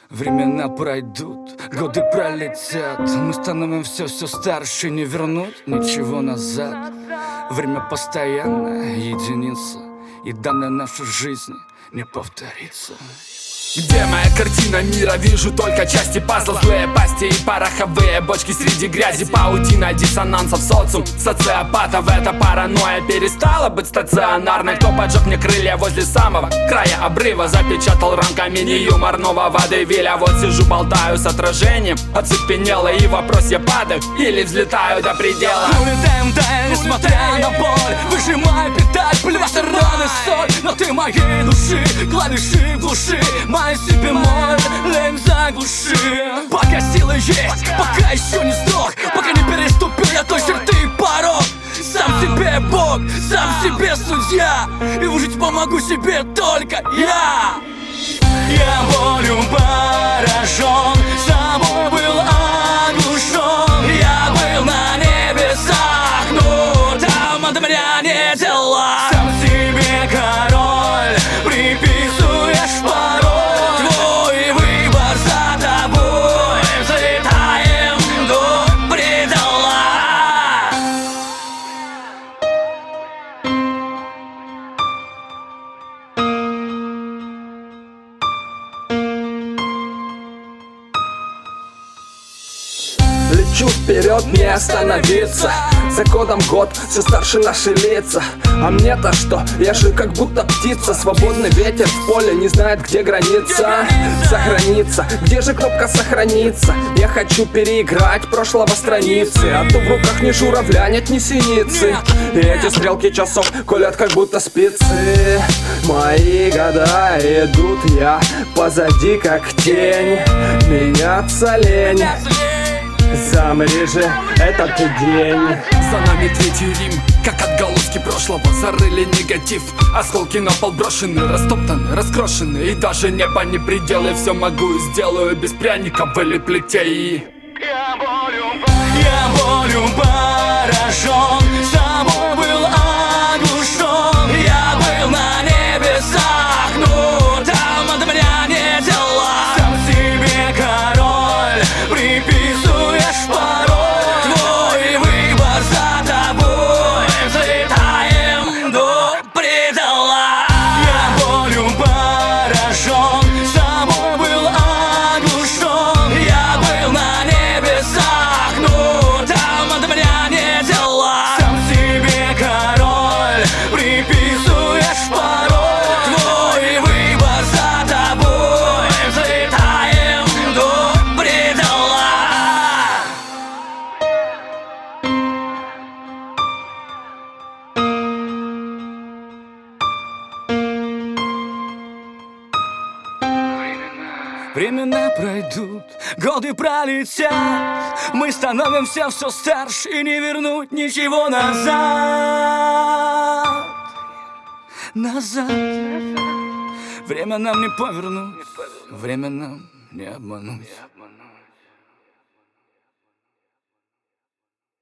Времена пройдут, годы пролетят, мы становимся все старше, не вернуть ничего назад. Время постоянная единица, и данная наша жизнь не повторится. Где моя картина мира? Вижу только части пазла. Злые пасти и пороховые бочки среди грязи. Паутина диссонансов, социум социопатов. Эта паранойя перестала быть стационарной. Кто поджег мне крылья возле самого края обрыва, запечатал рамками неюморного водевиля. Вот сижу, болтаю с отражением, оцепенело, и вопрос: я падаю или взлетаю до предела? Улетаем вдаль, несмотря на боль, выжимаю педаль, плюсы, раны, соль. Но ты моей души, клавиши глуши, мои си бемоль, лень заглуши. Пока силы есть, пока еще не сдох, пока не переступил я той черты порог. Сам себе Бог, сам себе судья, и выжить помогу себе только я. Я болью поражен, собой был оглушен. Я был на небесах, но там от меня не дела. Сам себе король, приписываешь порой. Твой выбор за тобой, взлетаем до предела. Лечу вперед, не остановиться. За годом год, все старше наши лица. А мне-то что? Я же как будто птица. Свободный ветер в поле, не знает, где граница. Сохраниться, где же кнопка сохраниться? Я хочу переиграть прошлого страницы, а то в руках ни журавля, нет ни синицы. И эти стрелки часов колят как будто спицы. Мои года идут, я позади как тень. Меняться лень. Замри же этот день. За нами третий Рим, как отголоски прошлого. Зарыли негатив, осколки на пол брошены, растоптаны, раскрошены. И даже небо не пределы, все могу и сделаю без пряников или плетей. Я болью поражен, собой был оглушен. Я был на небесах, но там от меня не дела. Сам себе король, приписываешь порой. Твой выбор за тобой, взлетаем до предела. Я болью поражен, собой был оглушен. Я был на небесах, но там от меня не дела. Сам себе король, приписываешь порой. Твой выбор за тобой, взлетаем до предела. Времена пройдут, годы пролетят, мы становимся все старше, и не вернуть ничего назад. Назад. Время нам не повернуть, время нам не обмануть.